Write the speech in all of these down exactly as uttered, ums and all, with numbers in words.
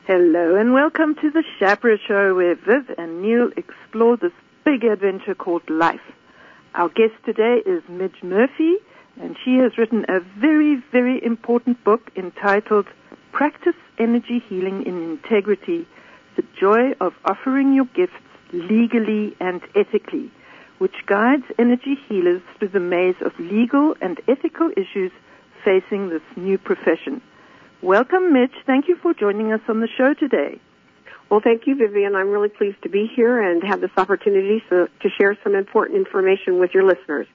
Hello and welcome to the Shapira Show, where Viv and Neil explore this big adventure called life. Our guest today is Midge Murphy, and she has written a very, very important book entitled Practice Energy Healing in Integrity, The Joy of Offering Your Gifts Legally and Ethically, which guides energy healers through the maze of legal and ethical issues facing this new profession. Welcome, Midge. Thank you for joining us on the show today. Well, thank you, Vivian. I'm really pleased to be here and have this opportunity so, to share some important information with your listeners.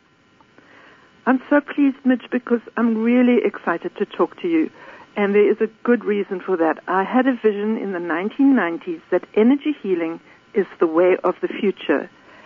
I'm so pleased, Midge, because I'm really excited to talk to you, and there is a good reason for that. I had a vision in the nineteen nineties that energy healing is the way of the future,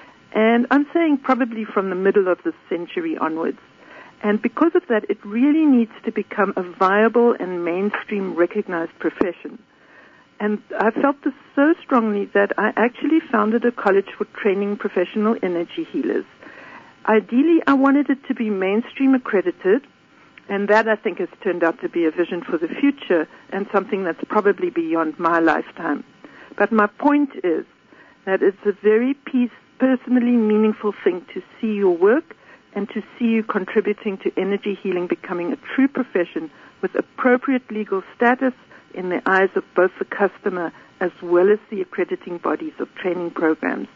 and I'm saying probably from the middle of this century onwards. And because of that, it really needs to become a viable and mainstream recognized profession. And I felt this so strongly that I actually founded a college for training professional energy healers. Ideally, I wanted it to be mainstream accredited, and that I think has turned out to be a vision for the future and something that's probably beyond my lifetime. But my point is that it's a very peace, personally meaningful thing to see your work and to see you contributing to energy healing becoming a true profession with appropriate legal status in the eyes of both the customer as well as the accrediting bodies of training programs.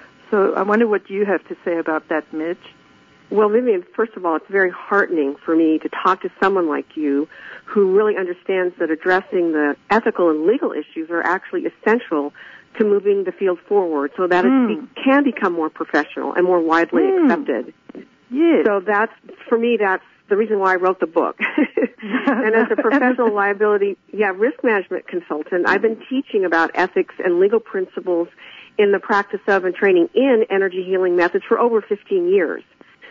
So I wonder what you have to say about that, Midge. Well, Vivian, first of all, it's very heartening for me to talk to someone like you who really understands that addressing the ethical and legal issues are actually essential to moving the field forward so that mm. it be, can become more professional and more widely mm. accepted. Yes. So that's, for me, that's the reason why I wrote the book. And as a professional liability, yeah, risk management consultant, I've been teaching about ethics and legal principles in the practice of and training in energy healing methods for over fifteen years.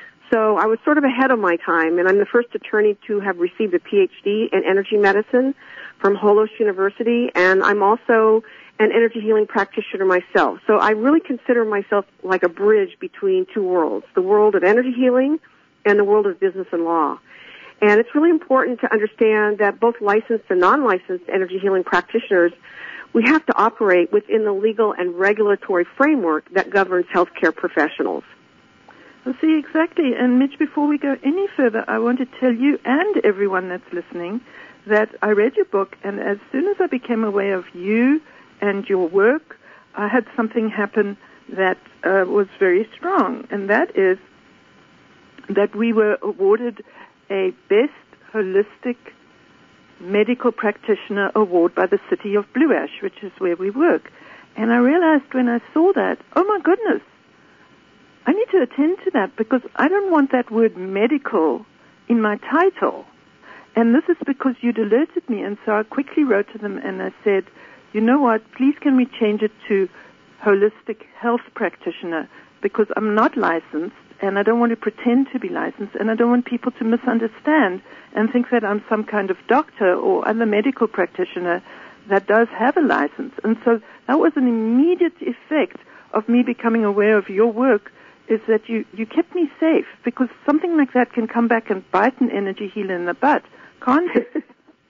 So I was sort of ahead of my time, and I'm the first attorney to have received a P H D in energy medicine from Holos University, and I'm also an energy healing practitioner myself. So I really consider myself like a bridge between two worlds, the world of energy healing and the world of business and law. And it's really important to understand that both licensed and non-licensed energy healing practitioners, we have to operate within the legal and regulatory framework that governs healthcare professionals. Well, see, exactly. And Mitch, before we go any further, I want to tell you and everyone that's listening that I read your book, and as soon as I became aware of you and your work, I had something happen that uh, was very strong, and that is that we were awarded a Best Holistic Medical Practitioner Award by the City of Blue Ash, which is where we work. And I realized when I saw that, oh my goodness, I need to attend to that because I don't want that word medical in my title. And this is because you'd alerted me, and so I quickly wrote to them and I said, you know what, please can we change it to holistic health practitioner, because I'm not licensed and I don't want to pretend to be licensed, and I don't want people to misunderstand and think that I'm some kind of doctor or other medical practitioner that does have a license. And so that was an immediate effect of me becoming aware of your work, is that you, you kept me safe, because something like that can come back and bite an energy healer in the butt, can't it?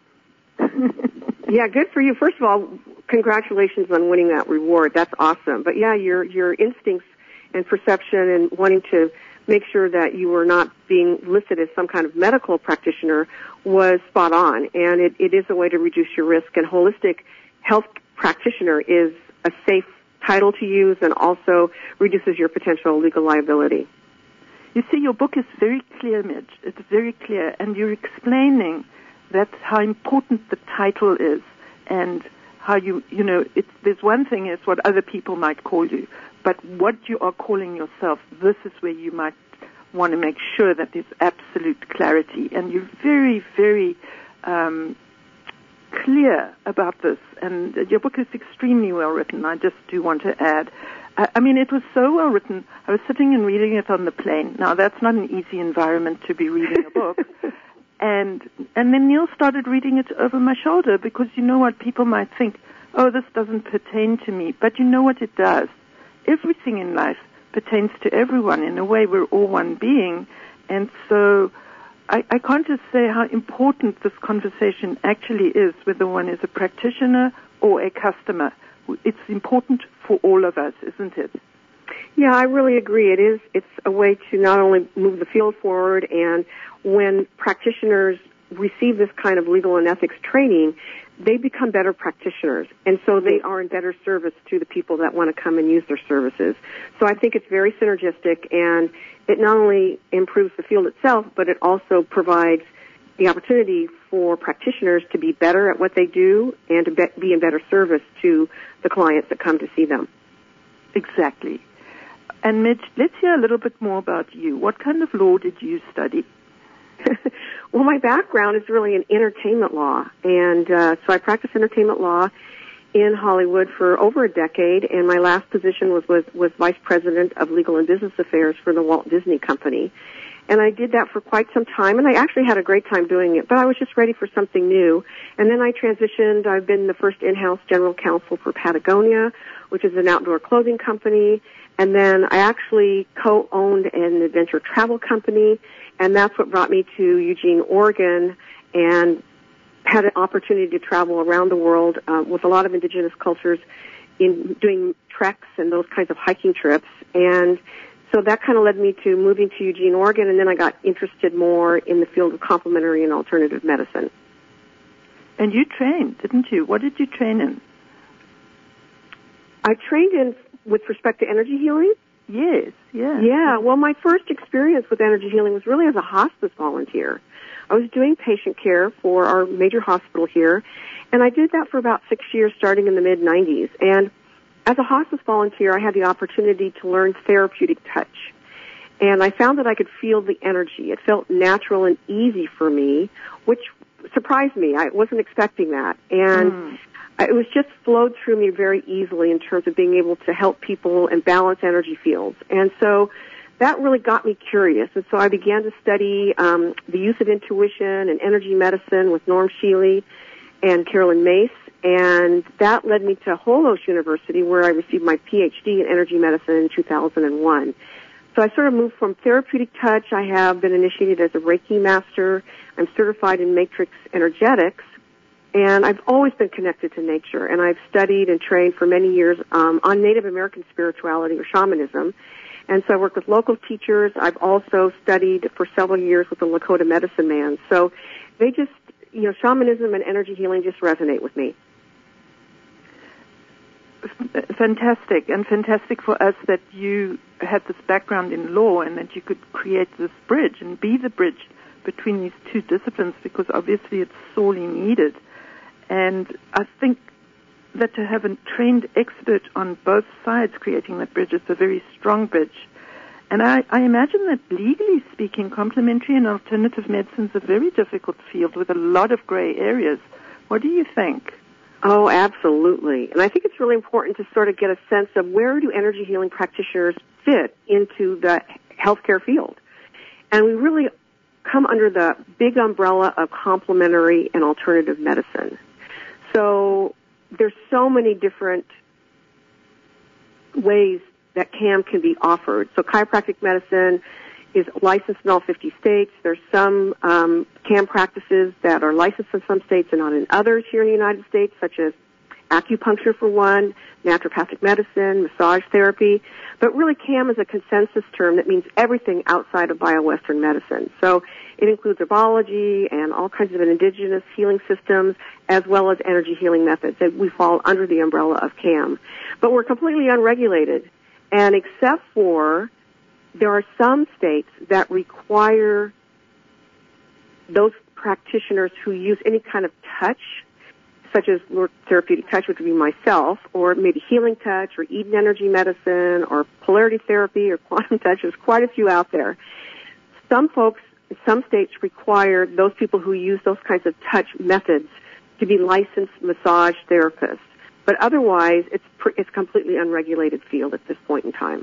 Yeah, good for you. First of all, congratulations on winning that reward. That's awesome. But yeah, your your instincts and perception and wanting to make sure that you were not being listed as some kind of medical practitioner was spot on. And it, it is a way to reduce your risk. And holistic health practitioner is a safe title to use and also reduces your potential legal liability. You see, your book is very clear, Midge. It's very clear. And you're explaining that's how important the title is, and how you, you know, it's, there's one thing is what other people might call you, but what you are calling yourself, this is where you might want to make sure that there's absolute clarity. And you're very, very um, clear about this, and your book is extremely well written. I just do want to add, I, I mean, it was so well written. I was sitting and reading it on the plane. Now, that's not an easy environment to be reading a book. And and then Neil started reading it over my shoulder, because you know what, people might think, oh, this doesn't pertain to me. But you know what, it does. Everything in life pertains to everyone. In a way, we're all one being. And so I, I can't just say how important this conversation actually is, whether one is a practitioner or a customer. It's important for all of us, isn't it? Yeah, I really agree. It is. It's a way to not only move the field forward, and when practitioners receive this kind of legal and ethics training, they become better practitioners, and so they are in better service to the people that want to come and use their services. So I think it's very synergistic, and it not only improves the field itself, but it also provides the opportunity for practitioners to be better at what they do and to be in better service to the clients that come to see them. Exactly. And Midge, let's hear a little bit more about you. What kind of law did you study? Well, my background is really in entertainment law, and uh, so I practiced entertainment law in Hollywood for over a decade, and my last position was, was, was Vice President of Legal and Business Affairs for the Walt Disney Company. And I did that for quite some time, and I actually had a great time doing it, but I was just ready for something new. And then I transitioned. I've been the first in-house general counsel for Patagonia, which is an outdoor clothing company. And then I actually co-owned an adventure travel company, and that's what brought me to Eugene, Oregon, and had an opportunity to travel around the world uh, with a lot of indigenous cultures in doing treks and those kinds of hiking trips. And so that kind of led me to moving to Eugene, Oregon, and then I got interested more in the field of complementary and alternative medicine. And you trained, didn't you? What did you train in? I trained in with respect to energy healing. Yes, yeah. Yeah, well, my first experience with energy healing was really as a hospice volunteer. I was doing patient care for our major hospital here, and I did that for about six years starting in the mid nineties. And as a hospice volunteer, I had the opportunity to learn therapeutic touch. And I found that I could feel the energy. It felt natural and easy for me, which surprised me. I wasn't expecting that. And mm. it was just flowed through me very easily in terms of being able to help people and balance energy fields. And so that really got me curious. And so I began to study um, the use of intuition and energy medicine with Norm Shealy and Carolyn Mace. And that led me to Holos University, where I received my P H D in energy medicine in two thousand one. So I sort of moved from therapeutic touch. I have been initiated as a Reiki master. I'm certified in matrix energetics. And I've always been connected to nature. And I've studied and trained for many years um, on Native American spirituality or shamanism. And so I work with local teachers. I've also studied for several years with the Lakota medicine man. So they just, you know, shamanism and energy healing just resonate with me. Fantastic, and fantastic for us that you had this background in law and that you could create this bridge and be the bridge between these two disciplines, because obviously it's sorely needed. And I think that to have a trained expert on both sides creating that bridge is a very strong bridge. And I, I imagine that legally speaking, complementary and alternative medicine is a very difficult field with a lot of gray areas. What do you think? Oh, absolutely. And I think it's really important to sort of get a sense of where do energy healing practitioners fit into the healthcare field. And we really come under the big umbrella of complementary and alternative medicine. So there's so many different ways that C A M can be offered. So chiropractic medicine is licensed in all fifty states. There's some um, C A M practices that are licensed in some states and not in others here in the United States, such as acupuncture for one, naturopathic medicine, massage therapy. But really, C A M is a consensus term that means everything outside of bio-Western medicine. So it includes herbology and all kinds of indigenous healing systems, as well as energy healing methods. And we fall under the umbrella of C A M. But we're completely unregulated. And except for there are some states that require those practitioners who use any kind of touch, such as therapeutic touch, which would be myself, or maybe healing touch, or Eden energy medicine, or polarity therapy, or quantum touch. There's quite a few out there. Some folks, some states require those people who use those kinds of touch methods to be licensed massage therapists. But otherwise, it's pr- it's completely unregulated field at this point in time.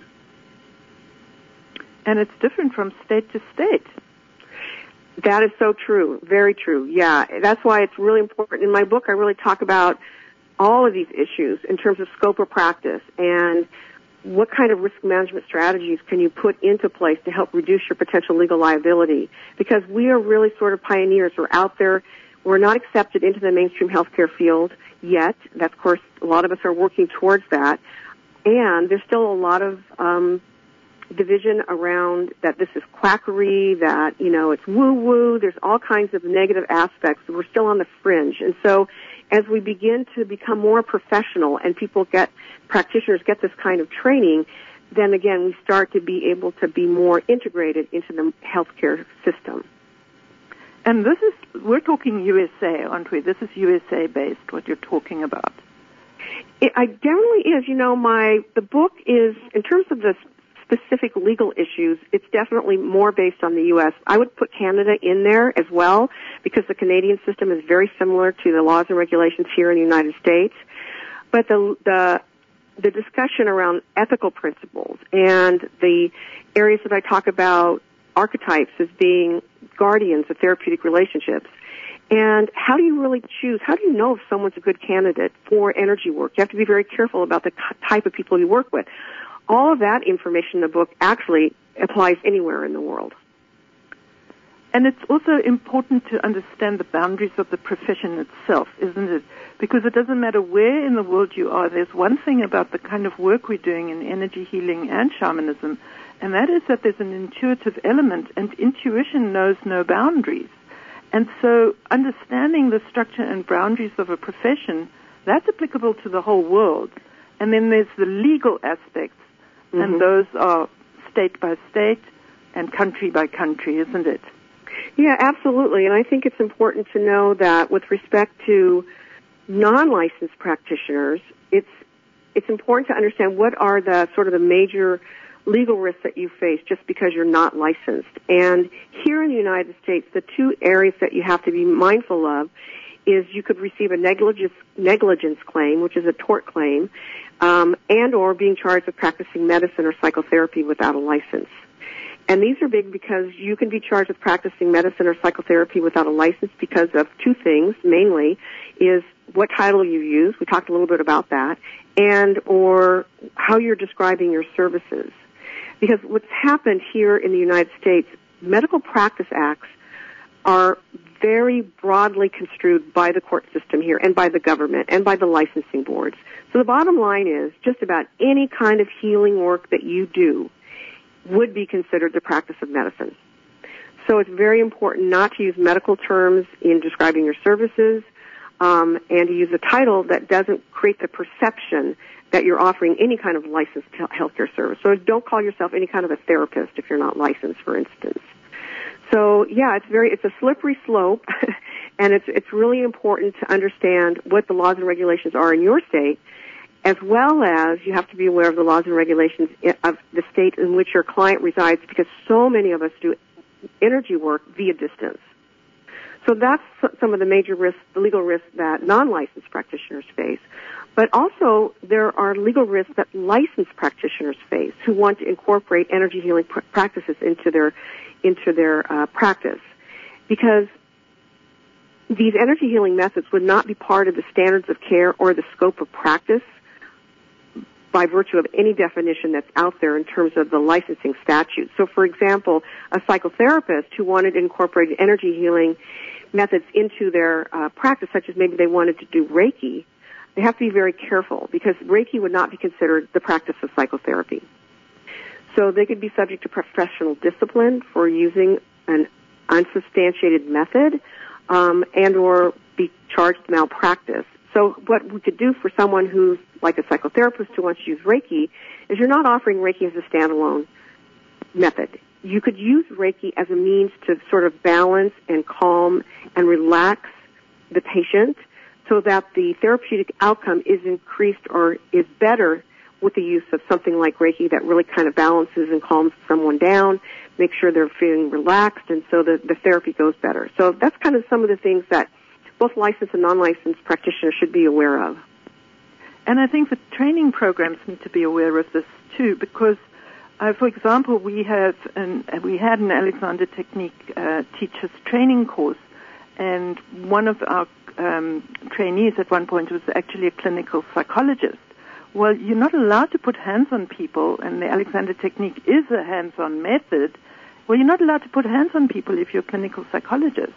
And it's different from state to state. That is so true. Very true. Yeah. That's why it's really important. In my book, I really talk about all of these issues in terms of scope of practice and what kind of risk management strategies can you put into place to help reduce your potential legal liability. Because we are really sort of pioneers. We're out there. We're not accepted into the mainstream healthcare field yet. That's, of course, a lot of us are working towards that. And there's still a lot of um, division around that this is quackery, that, you know, it's woo-woo. There's all kinds of negative aspects. We're still on the fringe. And so as we begin to become more professional and people get, practitioners get this kind of training, then again, we start to be able to be more integrated into the healthcare system. And this is, we're talking U S A, aren't we? This is U S A-based, what you're talking about. It I generally is. You know, my, the book is, in terms of the specific legal issues, it's definitely more based on the U S. I would put Canada in there as well, because the Canadian system is very similar to the laws and regulations here in the United States. But the, the, the discussion around ethical principles and the areas that I talk about archetypes as being guardians of therapeutic relationships. And how do you really choose? How do you know if someone's a good candidate for energy work? You have to be very careful about the type of people you work with. All of that information in the book actually applies anywhere in the world. And it's also important to understand the boundaries of the profession itself, isn't it? Because it doesn't matter where in the world you are, there's one thing about the kind of work we're doing in energy healing and shamanism, and that is that there's an intuitive element, and intuition knows no boundaries. And so understanding the structure and boundaries of a profession, that's applicable to the whole world. And then there's the legal aspects, mm-hmm. and those are state by state and country by country, isn't it? Yeah, absolutely. And I think it's important to know that with respect to non-licensed practitioners, it's it's important to understand what are the sort of the major legal risks that you face just because you're not licensed. And here in the United States, the two areas that you have to be mindful of is you could receive a negligence negligence claim, which is a tort claim, um, and or being charged with practicing medicine or psychotherapy without a license. And these are big because you can be charged with practicing medicine or psychotherapy without a license because of two things, mainly, is what title you use, we talked a little bit about that, and or how you're describing your services. Because what's happened here in the United States, medical practice acts are very broadly construed by the court system here and by the government and by the licensing boards. So the bottom line is just about any kind of healing work that you do would be considered the practice of medicine. So it's very important not to use medical terms in describing your services, um, and to use a title that doesn't create the perception that you're offering any kind of licensed healthcare service. So don't call yourself any kind of a therapist if you're not licensed, for instance. So yeah, it's very, it's a slippery slope, and it's, it's really important to understand what the laws and regulations are in your state, as well as you have to be aware of the laws and regulations of the state in which your client resides, because so many of us do energy work via distance. So that's some of the major risks, the legal risks that non-licensed practitioners face. But also, there are legal risks that licensed practitioners face who want to incorporate energy healing pr- practices into their into their uh, practice, because these energy healing methods would not be part of the standards of care or the scope of practice by virtue of any definition that's out there in terms of the licensing statute. So, for example, a psychotherapist who wanted to incorporate energy healing methods into their uh, practice, such as maybe they wanted to do Reiki, they have to be very careful because Reiki would not be considered the practice of psychotherapy. So they could be subject to professional discipline for using an unsubstantiated method, um, and or be charged with malpractice. So what we could do for someone who's like a psychotherapist who wants to use Reiki is you're not offering Reiki as a standalone method. You could use Reiki as a means to sort of balance and calm and relax the patient so that the therapeutic outcome is increased or is better with the use of something like Reiki that really kind of balances and calms someone down, makes sure they're feeling relaxed, and so the, the therapy goes better. So that's kind of some of the things that both licensed and non-licensed practitioners should be aware of. And I think the training programs need to be aware of this too, because, uh, for example, we have an, we had an Alexander Technique uh, teachers training course, and one of our um, trainees at one point was actually a clinical psychologist. Well, you're not allowed to put hands on people, and the Alexander Technique is a hands-on method. Well, you're not allowed to put hands on people if you're a clinical psychologist.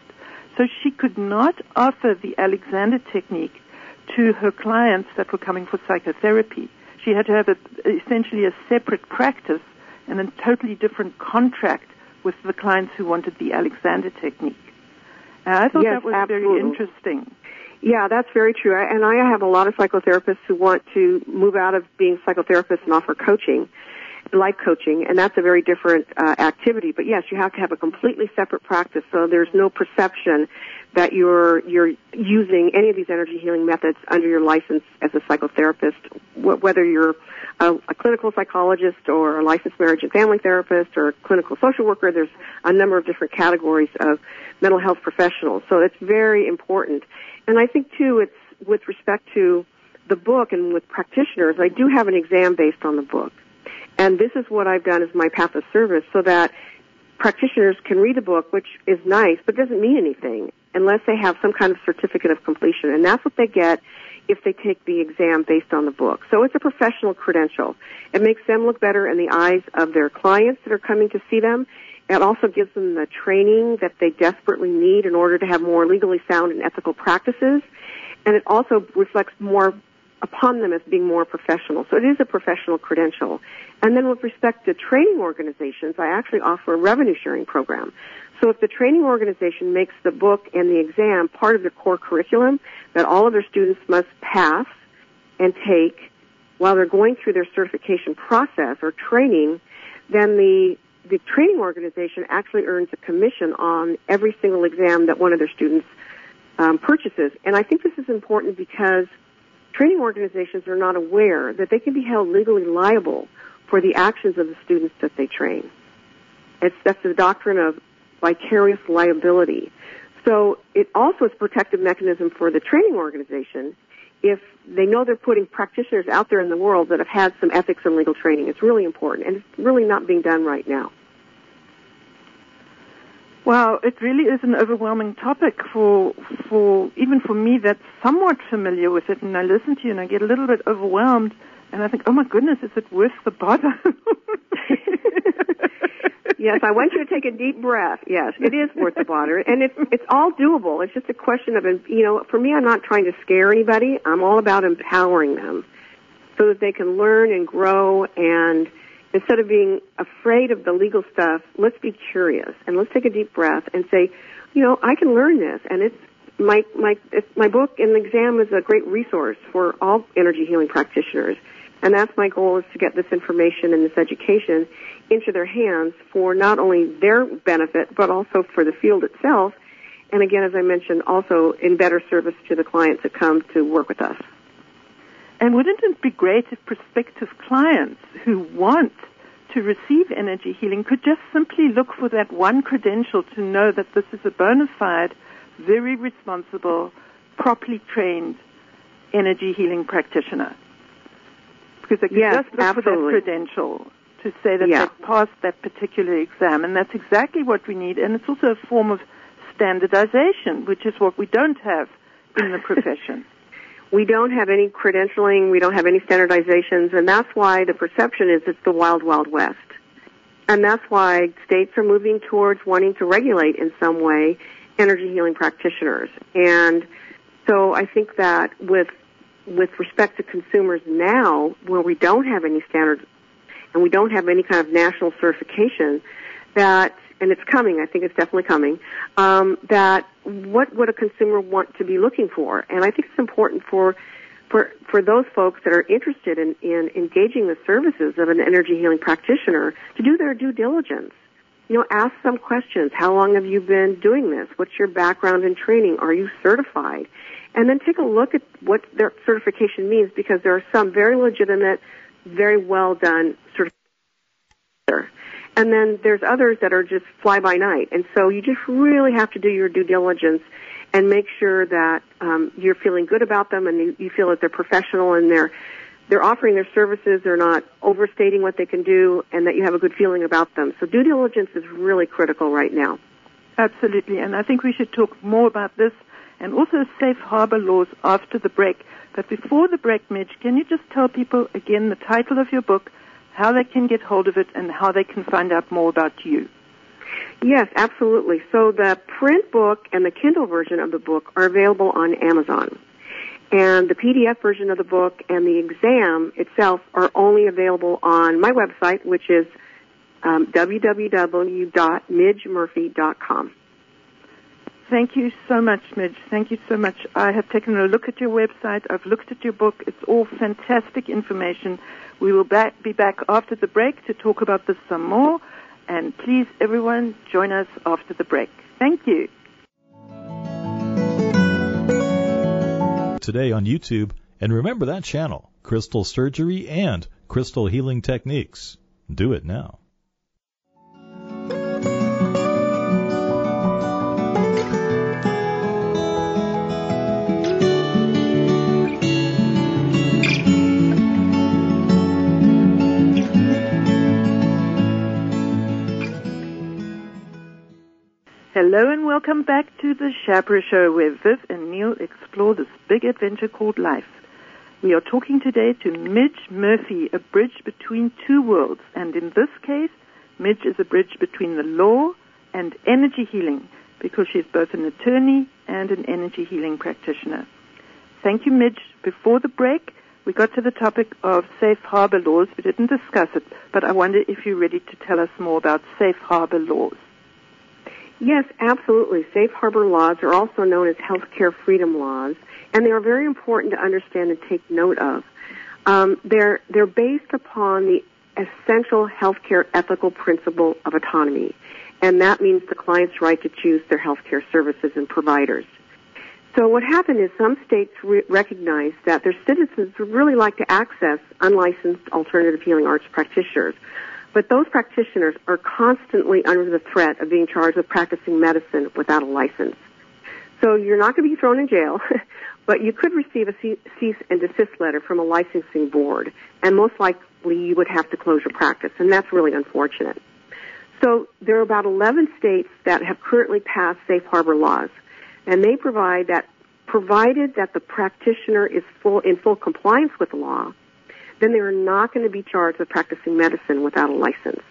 So she could not offer the Alexander technique to her clients that were coming for psychotherapy. She had to have a, essentially a separate practice and a totally different contract with the clients who wanted the Alexander technique. And I thought yes, that was absolutely. very interesting. Yeah, that's very true. And I have a lot of psychotherapists who want to move out of being psychotherapists and offer coaching, life coaching, and that's a very different uh, activity. But yes, you have to have a completely separate practice, so there's no perception that you're you're using any of these energy healing methods under your license as a psychotherapist, wh- whether you're a, a clinical psychologist or a licensed marriage and family therapist or a clinical social worker. There's a number of different categories of mental health professionals, so it's very important. And I think, too, it's with respect to the book and with practitioners, I do have an exam based on the book. And this is what I've done as my path of service so that practitioners can read the book, which is nice, but doesn't mean anything unless they have some kind of certificate of completion. And that's what they get if they take the exam based on the book. So it's a professional credential. It makes them look better in the eyes of their clients that are coming to see them. It also gives them the training that they desperately need in order to have more legally sound and ethical practices. And it also reflects more upon them as being more professional. So it is a professional credential. And then with respect to training organizations, I actually offer a revenue sharing program. So if the training organization makes the book and the exam part of their core curriculum that all of their students must pass and take while they're going through their certification process or training, then the the training organization actually earns a commission on every single exam that one of their students um, purchases. And I think this is important because training organizations are not aware that they can be held legally liable for the actions of the students that they train. It's, that's the doctrine of vicarious liability. So it also is a protective mechanism for the training organization if they know they're putting practitioners out there in the world that have had some ethics and legal training. It's really important, and it's really not being done right now. Wow, it really is an overwhelming topic for, for even for me that's somewhat familiar with it, and I listen to you and I get a little bit overwhelmed, and I think, oh my goodness, is it worth the bother? Yes, I want you to take a deep breath. Yes, it is worth the bother, and it's it's all doable. It's just a question of, you know, for me, I'm not trying to scare anybody. I'm all about empowering them so that they can learn and grow, and instead of being afraid of the legal stuff, let's be curious and let's take a deep breath and say, you know, I can learn this, and it's my my it's, my book and the exam is a great resource for all energy healing practitioners, and that's my goal, is to get this information and this education into their hands for not only their benefit but also for the field itself, and again, as I mentioned, also in better service to the clients that come to work with us. And wouldn't it be great if prospective clients who want to receive energy healing could just simply look for that one credential to know that this is a bona fide, very responsible, properly trained energy healing practitioner? Because they could yes, just look absolutely. for that credential to say that yeah. they've passed that particular exam, and that's exactly what we need. And it's also a form of standardization, which is what we don't have in the profession. We don't have any credentialing, we don't have any standardizations, and that's why the perception is it's the wild, wild west. And that's why states are moving towards wanting to regulate in some way energy healing practitioners. And so I think that with with respect to consumers now, where we don't have any standards and we don't have any kind of national certification, that, and it's coming, I think it's definitely coming, um, that what would a consumer want to be looking for? And I think it's important for for for those folks that are interested in, in engaging the services of an energy healing practitioner to do their due diligence. You know, ask some questions. How long have you been doing this? What's your background and training? Are you certified? And then take a look at what their certification means, because there are some very legitimate, very well done certifications. And then there's others that are just fly by night. And so you just really have to do your due diligence and make sure that um, you're feeling good about them, and you, you feel that they're professional and they're they're offering their services, they're not overstating what they can do, and that you have a good feeling about them. So due diligence is really critical right now. Absolutely, and I think we should talk more about this and also safe harbor laws after the break. But before the break, Midge, can you just tell people again the title of your book, how they can get hold of it, and how they can find out more about you? Yes, absolutely. So the print book and the Kindle version of the book are available on Amazon. And the P D F version of the book and the exam itself are only available on my website, which is um, w w w dot midge murphy dot com. Thank you so much, Midge. Thank you so much. I have taken a look at your website. I've looked at your book. It's all fantastic information. We will back, be back after the break to talk about this some more. And please, everyone, join us after the break. Thank you. Today on YouTube, and remember that channel, Crystal Surgery and Crystal Healing Techniques. Do it now. Hello and welcome back to the Shabra Show, where Viv and Neil explore this big adventure called life. We are talking today to Midge Murphy, a bridge between two worlds, and in this case, Midge is a bridge between the law and energy healing, because she's both an attorney and an energy healing practitioner. Thank you, Midge. Before the break, we got to the topic of safe harbor laws. We didn't discuss it, but I wonder if you're ready to tell us more about safe harbor laws. Yes, absolutely. Safe harbor laws are also known as healthcare freedom laws, and they are very important to understand and take note of. Um, they're they're based upon the essential healthcare ethical principle of autonomy, and that means the client's right to choose their healthcare services and providers. So what happened is some states re- recognize that their citizens would really like to access unlicensed alternative healing arts practitioners. But those practitioners are constantly under the threat of being charged with practicing medicine without a license. So you're not going to be thrown in jail, but you could receive a cease and desist letter from a licensing board, and most likely you would have to close your practice, and that's really unfortunate. So there are about eleven states that have currently passed safe harbor laws, and they provide that, provided that the practitioner is full in full compliance with the law, then they are not going to be charged with practicing medicine without a license.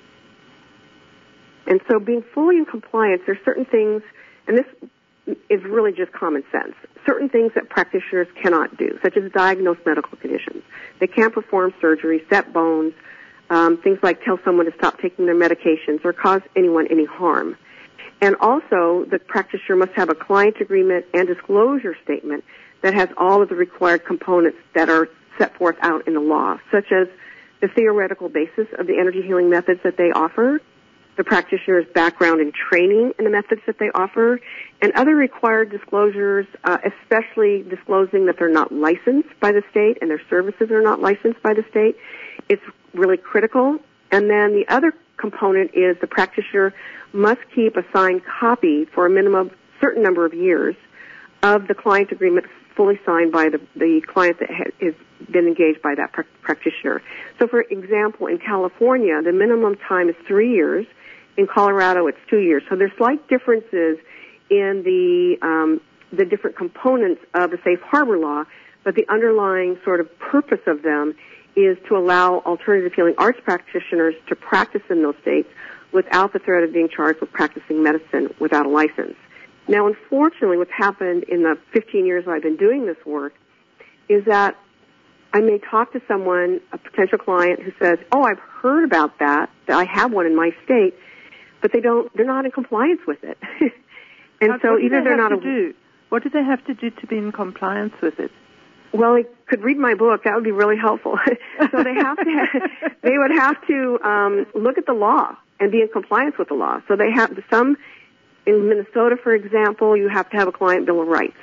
And so being fully in compliance, there are certain things, and this is really just common sense, certain things that practitioners cannot do, such as diagnose medical conditions. They can't perform surgery, set bones, um, things like tell someone to stop taking their medications or cause anyone any harm. And also, the practitioner must have a client agreement and disclosure statement that has all of the required components that are set forth out in the law, such as the theoretical basis of the energy healing methods that they offer, the practitioner's background and training in the methods that they offer, and other required disclosures, uh, especially disclosing that they're not licensed by the state and their services are not licensed by the state. It's really critical. And then the other component is the practitioner must keep a signed copy for a minimum certain number of years of the client agreement fully signed by the, the client that has been engaged by that pr- practitioner. So, for example, in California, the minimum time is three years. In Colorado, it's two years. So there's slight differences in the um, the different components of the safe harbor law, but the underlying sort of purpose of them is to allow alternative healing arts practitioners to practice in those states without the threat of being charged with practicing medicine without a license. Now, unfortunately, what's happened in the fifteen years I've been doing this work is that I may talk to someone, a potential client, who says, oh, I've heard about that, that I have one in my state, but they don't, they're not in compliance with it. and what, so what either they they're not to a, do? What do they have to do to be in compliance with it? Well, they could read my book. That would be really helpful. so they have to, have, they would have to um, look at the law and be in compliance with the law. So they have some. In Minnesota, for example, you have to have a client bill of rights.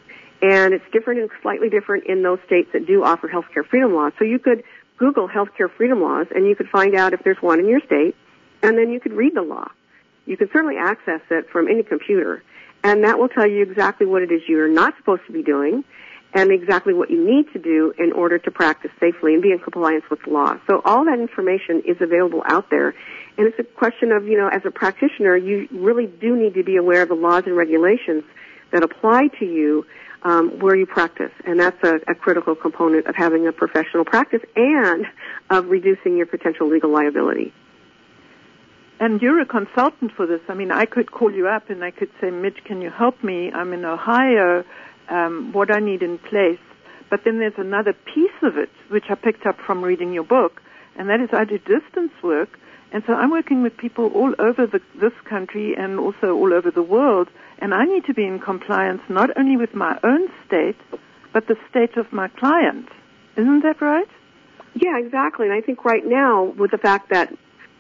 And it's different and slightly different in those states that do offer healthcare freedom laws. So you could Google healthcare freedom laws and you could find out if there's one in your state, and then you could read the law. You can certainly access it from any computer, and that will tell you exactly what it is you're not supposed to be doing and exactly what you need to do in order to practice safely and be in compliance with the law. So all that information is available out there. And it's a question of, you know, as a practitioner, you really do need to be aware of the laws and regulations that apply to you um, where you practice. And that's a, a critical component of having a professional practice and of reducing your potential legal liability. and you're a consultant for this. I mean, I could call you up and I could say, Mitch, can you help me? I'm in Ohio. Um, what I need in place. But then there's another piece of it, which I picked up from reading your book, and that is I do distance work. And so I'm working with people all over the, this country and also all over the world, and I need to be in compliance not only with my own state, but the state of my client. Isn't that right? Yeah, exactly. And I think right now, with the fact that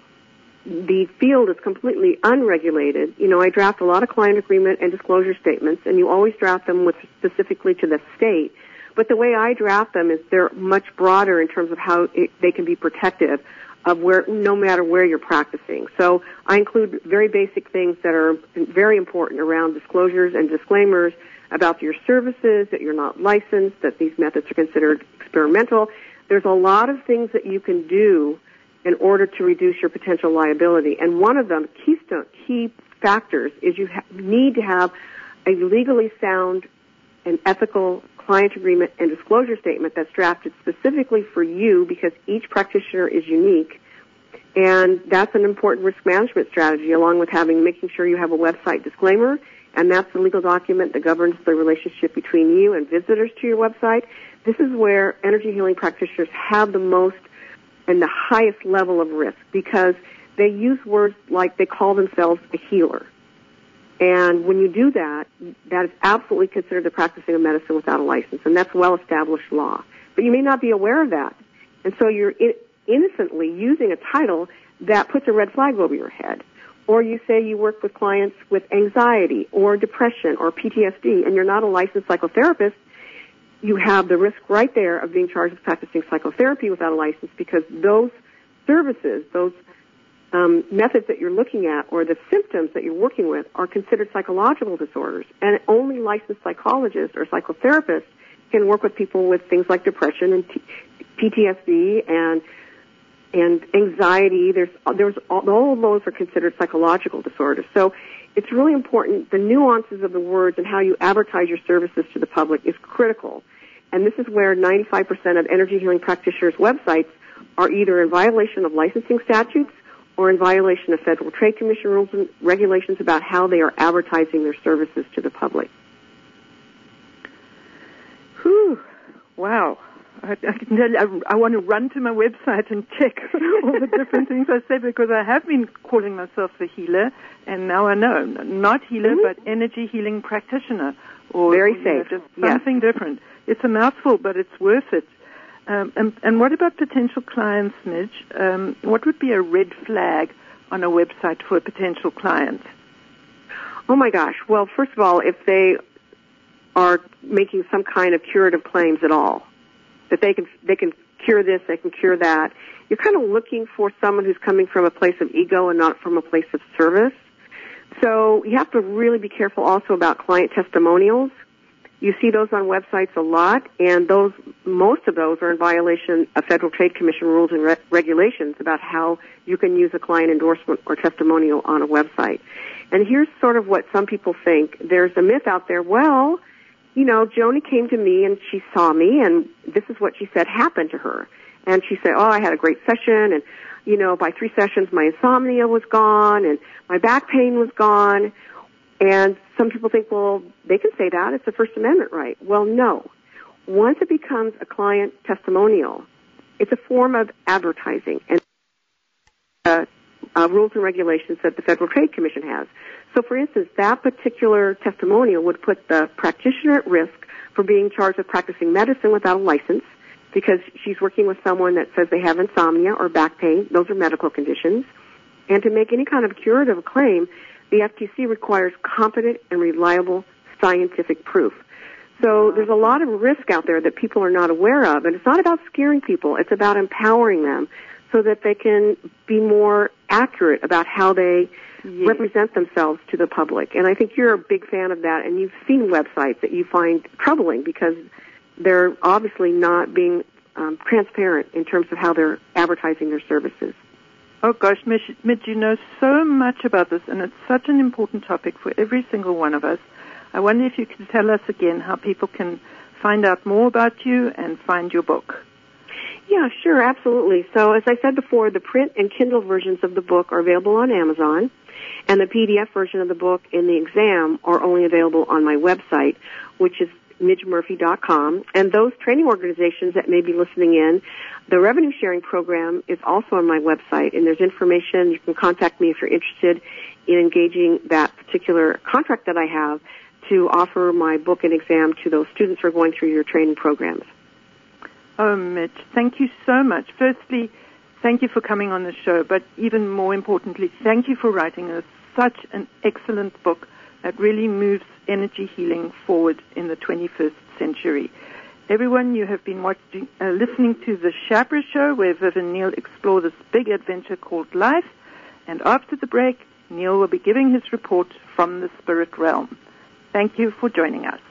the field is completely unregulated, you know, I draft a lot of client agreement and disclosure statements, and you always draft them with specifically to the state. But the way I draft them is they're much broader in terms of how it, they can be protective of where, no matter where you're practicing. So I include very basic things that are very important around disclosures and disclaimers about your services, that you're not licensed, that these methods are considered experimental. There's a lot of things that you can do in order to reduce your potential liability. And one of them, keystone, key factors, is you ha- need to have a legally sound and ethical client agreement and disclosure statement that's drafted specifically for you, because each practitioner is unique. And that's an important risk management strategy, along with having, making sure you have a website disclaimer, and that's the legal document that governs the relationship between you and visitors to your website. This is where energy healing practitioners have the most and the highest level of risk, because they use words like they call themselves a healer. And when you do that, that is absolutely considered the practicing of medicine without a license, and that's well-established law. But you may not be aware of that. And so you're in- innocently using a title that puts a red flag over your head. Or you say you work with clients with anxiety or depression or P T S D, and you're not a licensed psychotherapist. You have the risk right there of being charged with practicing psychotherapy without a license, because those services, those um, methods that you're looking at, or the symptoms that you're working with, are considered psychological disorders. And only licensed psychologists or psychotherapists can work with people with things like depression and T- P T S D and and anxiety. There's there's all, all of those are considered psychological disorders. So it's really important. The nuances of the words and how you advertise your services to the public is critical. And this is where ninety-five percent of energy healing practitioners' websites are either in violation of licensing statutes or in violation of Federal Trade Commission rules and regulations about how they are advertising their services to the public. Whew. Wow. I, I can tell you, I, I want to run to my website and check all the different things I say, because I have been calling myself a healer, and now I know. Not healer, mm-hmm. but energy healing practitioner. Or, Very or, safe. You know, just something yes. different. It's a mouthful, but it's worth it. Um, and, and what about potential clients, Midge? Um, what would be a red flag on a website for a potential client? Oh, my gosh. Well, first of all, if they are making some kind of curative claims at all, that they can they can cure this, they can cure that, you're kind of looking for someone who's coming from a place of ego and not from a place of service. So you have to really be careful also about client testimonials. You see those on websites a lot, and those most of those are in violation of Federal Trade Commission rules and re- regulations about how you can use a client endorsement or testimonial on a website. And here's sort of what some people think. There's a myth out there, well, you know, Joni came to me and she saw me, and this is what she said happened to her. And she said, oh, I had a great session, and, you know, by three sessions my insomnia was gone, and my back pain was gone. And some people think, well, they can say that. It's a First Amendment right. Well, no. Once it becomes a client testimonial, it's a form of advertising and uh, uh, rules and regulations that the Federal Trade Commission has. So, for instance, that particular testimonial would put the practitioner at risk for being charged with practicing medicine without a license, because she's working with someone that says they have insomnia or back pain. Those are medical conditions. And to make any kind of curative claim, the F T C requires competent and reliable scientific proof. So there's a lot of risk out there that people are not aware of, and it's not about scaring people. It's about empowering them so that they can be more accurate about how they yes. represent themselves to the public. And I think you're a big fan of that, and you've seen websites that you find troubling because they're obviously not being um, transparent in terms of how they're advertising their services. Oh, gosh, Mitch, Mitch, you know so much about this, and it's such an important topic for every single one of us. I wonder if you can tell us again how people can find out more about you and find your book. Yeah, sure, absolutely. So as I said before, the print and Kindle versions of the book are available on Amazon, and the P D F version of the book and the exam are only available on my website, which is midge murphy dot com. And those training organizations that may be listening in, the revenue sharing program is also on my website, and there's information. You can contact me if you're interested in engaging that particular contract that I have to offer my book and exam to those students who are going through your training programs. Oh, Midge, thank you so much. Firstly, thank you for coming on the show, but even more importantly, thank you for writing a, such an excellent book that really moves energy healing forward in the twenty-first century. Everyone, you have been watching, uh, listening to the Shabra Show, where Viv and Neil explore this big adventure called life, and after the break, Neil will be giving his report from the spirit realm. Thank you for joining us.